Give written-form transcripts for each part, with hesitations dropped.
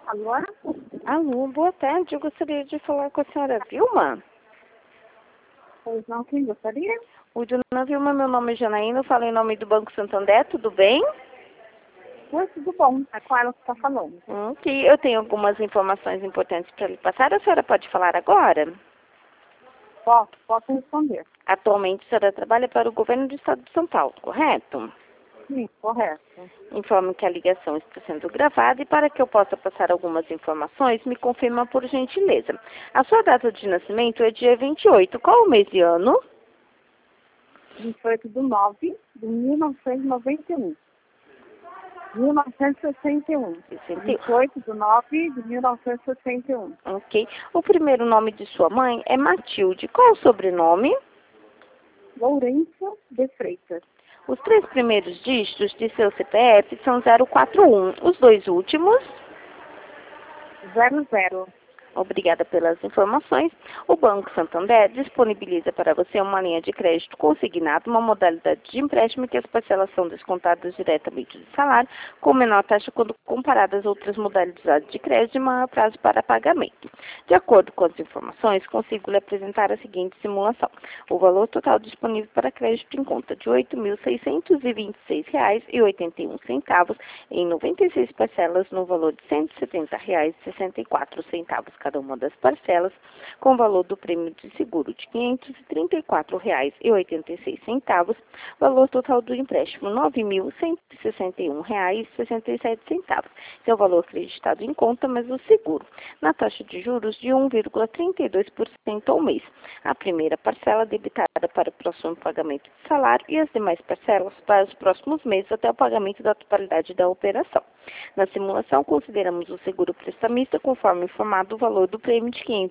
Alô? Alô, boa tarde. Eu gostaria de falar com a senhora Vilma. Pois não, quem gostaria? Oi, dona Vilma, meu nome é Janaína, eu falo em nome do Banco Santander, tudo bem? Oi, tudo bom. É com ela que está falando. Ok, eu tenho algumas informações importantes para lhe passar. A senhora pode falar agora? Posso responder. Atualmente, a senhora trabalha para o governo do estado de São Paulo, correto? Sim, correto. Informo que a ligação está sendo gravada e para que eu possa passar algumas informações, me confirma por gentileza. A sua data de nascimento é dia 28. Qual o mês e ano? 28/9/1991. 1961. 28/9/1961. Ok. O primeiro nome de sua mãe é Matilde. Qual o sobrenome? Lourenço de Freitas. Os 3 primeiros dígitos de seu CPF são 041. Os 2 últimos? 00. Obrigada pelas informações. O Banco Santander disponibiliza para você uma linha de crédito consignado, uma modalidade de empréstimo que as parcelas são descontadas diretamente do salário, com menor taxa quando comparadas a outras modalidades de crédito e maior prazo para pagamento. De acordo com as informações, consigo lhe apresentar a seguinte simulação. O valor total disponível para crédito em conta de R$ 8.626,81 em 96 parcelas no valor de R$ 170,64 cada uma das parcelas, com o valor do prêmio de seguro de R$ 534,86, valor total do empréstimo R$ 9.161,67. Esse é o valor acreditado em conta, mas o seguro, na taxa de juros de 1,32% ao mês. A primeira parcela debitada para o próximo pagamento de salário e as demais parcelas para os próximos meses até o pagamento da totalidade da operação. Na simulação, consideramos o seguro prestamista conforme informado o valor do prêmio de R$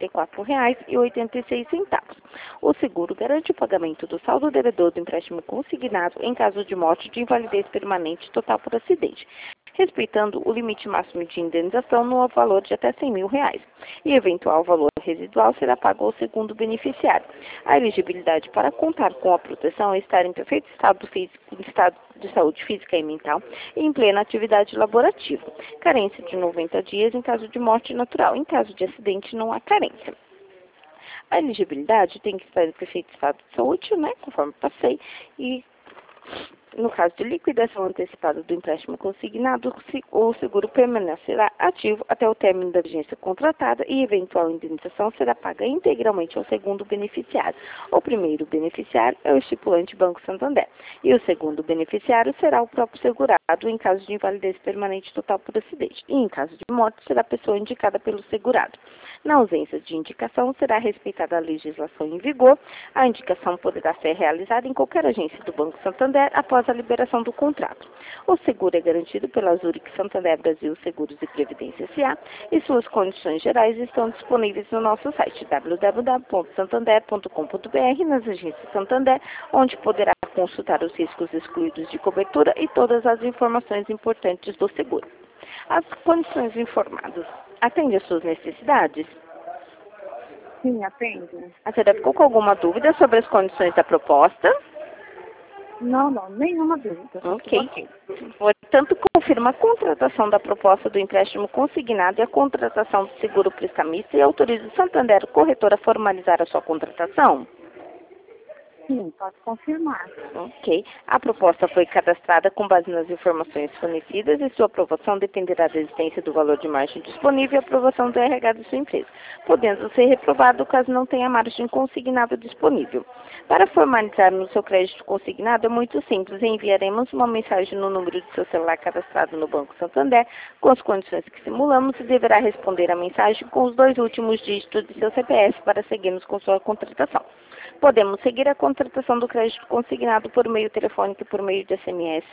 534,86. O seguro garante o pagamento do saldo devedor do empréstimo consignado em caso de morte de invalidez permanente total por acidente, respeitando o limite máximo de indenização no valor de até R$ 100 mil, e eventual valor residual será pago ao segundo beneficiário. A elegibilidade para contar com a proteção é estar em perfeito estado de saúde física e mental e em plena atividade laborativa. Carência de 90 dias em caso de morte natural. Em caso de acidente, não há carência. A elegibilidade tem que estar em perfeito estado de saúde, né, conforme passei, e no caso de liquidação antecipada do empréstimo consignado, o seguro permanecerá ativo até o término da vigência contratada e eventual indenização será paga integralmente ao segundo beneficiário. O primeiro beneficiário é o estipulante Banco Santander e o segundo beneficiário será o próprio segurado em caso de invalidez permanente total por acidente e em caso de morte será a pessoa indicada pelo segurado. Na ausência de indicação, será respeitada a legislação em vigor. A indicação poderá ser realizada em qualquer agência do Banco Santander após a liberação do contrato. O seguro é garantido pela Zurich Santander Brasil Seguros e Previdência S.A. e suas condições gerais estão disponíveis no nosso site www.santander.com.br, nas agências Santander, onde poderá consultar os riscos excluídos de cobertura e todas as informações importantes do seguro. As condições informadas atendem às suas necessidades? Sim, atende. A senhora ficou com alguma dúvida sobre as condições da proposta? Não, nenhuma dúvida. Ok. Portanto, confirma a contratação da proposta do empréstimo consignado e a contratação do seguro prestamista e autoriza o Santander Corretor a formalizar a sua contratação? Sim, pode confirmar. Ok. A proposta foi cadastrada com base nas informações fornecidas e sua aprovação dependerá da existência do valor de margem disponível e aprovação do RH da sua empresa, podendo ser reprovado caso não tenha margem consignável disponível. Para formalizarmos o seu crédito consignado é muito simples. Enviaremos uma mensagem no número de seu celular cadastrado no Banco Santander com as condições que simulamos e deverá responder a mensagem com os 2 últimos dígitos de seu CPF para seguirmos com sua contratação. Podemos seguir a contratação do crédito consignado por meio telefônico e por meio de SMS?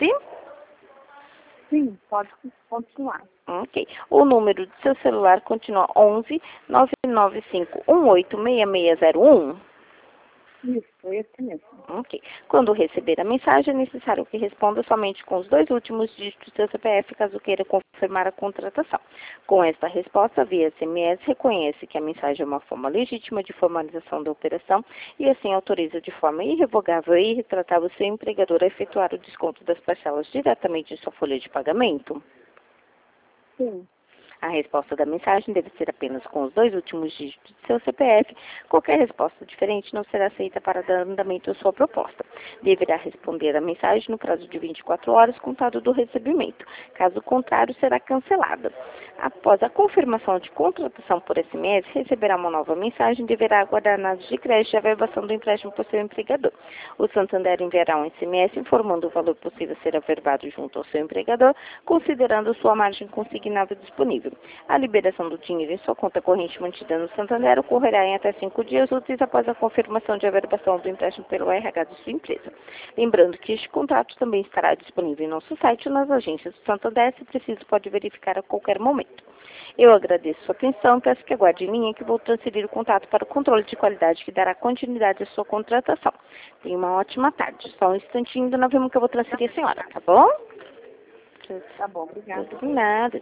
Sim, pode continuar. Ok. O número de seu celular continua 11 995 18 6601? Isso, esse mesmo. Ok. Quando receber a mensagem, é necessário que responda somente com os 2 últimos dígitos do seu CPF, caso queira confirmar a contratação. Com esta resposta, via SMS, reconhece que a mensagem é uma forma legítima de formalização da operação e assim autoriza de forma irrevogável e irretratável o seu empregador a efetuar o desconto das parcelas diretamente em sua folha de pagamento? Sim. A resposta da mensagem deve ser apenas com os 2 últimos dígitos de seu CPF. Qualquer resposta diferente não será aceita para dar andamento à sua proposta. Deverá responder a mensagem no prazo de 24 horas contado do recebimento. Caso contrário, será cancelada. Após a confirmação de contratação por SMS, receberá uma nova mensagem e deverá aguardar análise de crédito e averbação do empréstimo por seu empregador. O Santander enviará um SMS informando o valor possível a ser averbado junto ao seu empregador, considerando sua margem consignável disponível. A liberação do dinheiro em sua conta corrente mantida no Santander ocorrerá em até 5 dias úteis após a confirmação de averbação do empréstimo pelo RH de sua empresa. Lembrando que este contrato também estará disponível em nosso site ou nas agências do Santander, se preciso pode verificar a qualquer momento. Eu agradeço sua atenção e peço que aguarde em linha que vou transferir o contato para o controle de qualidade que dará continuidade à sua contratação. Tenha uma ótima tarde. Só um instantinho, dona Vilma, que eu vou transferir a senhora, tá bom? Tá bom, obrigada. De nada.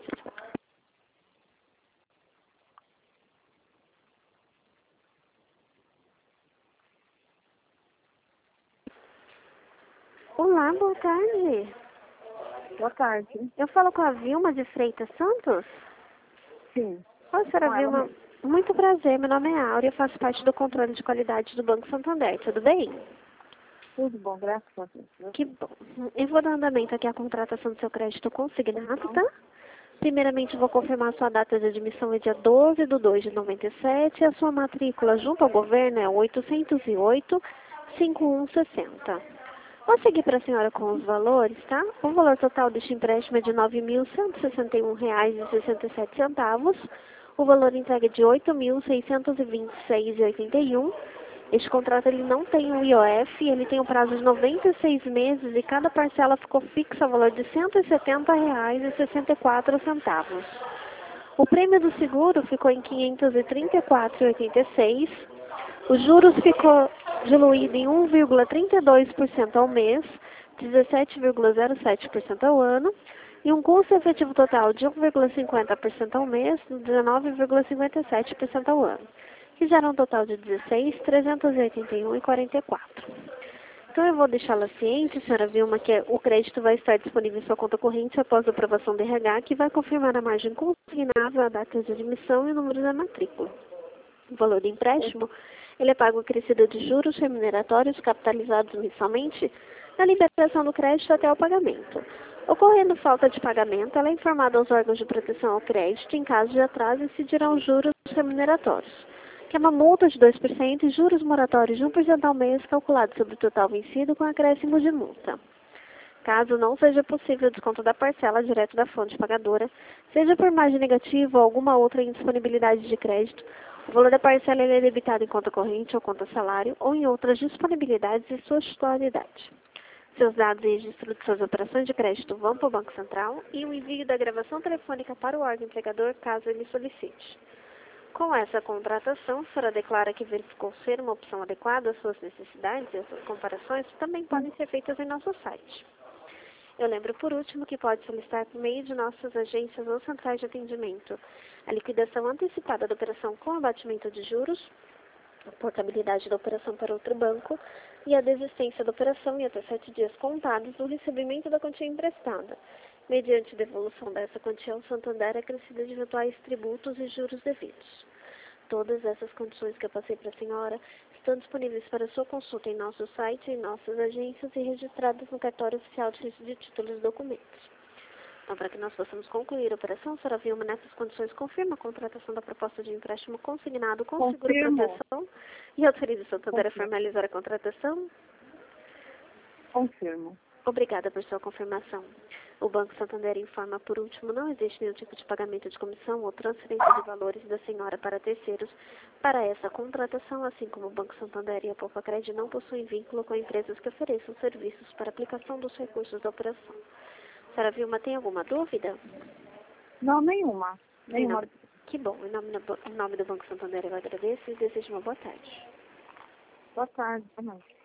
Olá, boa tarde. Boa tarde. Eu falo com a Vilma de Freitas Santos? Sim. Oi, senhora Com ela Vilma. mesmo. Muito prazer, meu nome é Áurea, faço parte do controle de qualidade do Banco Santander, tudo bem? Tudo bom, graças a Deus. Que bom. Eu vou dar andamento aqui à contratação do seu crédito consignado, tá? Primeiramente, vou confirmar a sua data de admissão é dia 12/2/97 e a sua matrícula junto ao governo é 808-5160. Vou seguir para a senhora com os valores, tá? O valor total deste empréstimo é de R$ 9.161,67. O valor entregue é de R$ 8.626,81. Este contrato ele não tem o IOF, ele tem um prazo de 96 meses e cada parcela ficou fixa ao valor de R$ 170,64. O prêmio do seguro ficou em R$ 534,86. Os juros ficou diluído em 1,32% ao mês, 17,07% ao ano, e um custo efetivo total de 1,50% ao mês, 19,57% ao ano, que gera um total de 16.381,44. Então eu vou deixá-la ciente, senhora Vilma, que o crédito vai estar disponível em sua conta corrente após a aprovação do RH, que vai confirmar a margem consignável, a data de admissão e o número da matrícula. O valor do empréstimo, ele é pago acrescido de juros remuneratórios capitalizados mensalmente na liberação do crédito até o pagamento. Ocorrendo falta de pagamento, ela é informada aos órgãos de proteção ao crédito em caso de atraso e se dirão juros remuneratórios, que é uma multa de 2% e juros moratórios de 1% ao mês calculado sobre o total vencido com acréscimo de multa. Caso não seja possível o desconto da parcela direto da fonte pagadora, seja por margem negativa ou alguma outra indisponibilidade de crédito, o valor da parcela é debitado em conta corrente ou conta salário ou em outras disponibilidades e sua titularidade. Seus dados e registro de suas operações de crédito vão para o Banco Central e o envio da gravação telefônica para o órgão empregador caso ele solicite. Com essa contratação, a senhora declara que verificou ser uma opção adequada às suas necessidades e as suas comparações também podem ser feitas em nosso site. Eu lembro, por último, que pode solicitar por meio de nossas agências ou centrais de atendimento a liquidação antecipada da operação com abatimento de juros, a portabilidade da operação para outro banco e a desistência da operação em até 7 dias contados do recebimento da quantia emprestada. Mediante devolução dessa quantia ao Santander acrescida de eventuais tributos e juros devidos. Todas essas condições que eu passei para a senhora estão disponíveis para sua consulta em nosso site, em nossas agências e registradas no cartório oficial de registro de títulos e documentos. Então, para que nós possamos concluir a operação, a senhora Vilma, nessas condições, confirma a contratação da proposta de empréstimo consignado com seguro de proteção e autoriza o Santander a formalizar a contratação? Confirmo. Obrigada por sua confirmação. O Banco Santander informa, por último, não existe nenhum tipo de pagamento de comissão ou transferência de valores da senhora para terceiros para essa contratação, assim como o Banco Santander e a Poupa-Cred não possuem vínculo com empresas que ofereçam serviços para aplicação dos recursos da operação. Senhora Vilma, tem alguma dúvida? Não, nenhuma. Nenhuma. Que bom. Em nome do Banco Santander eu agradeço e desejo uma boa tarde. Boa tarde. Boa noite.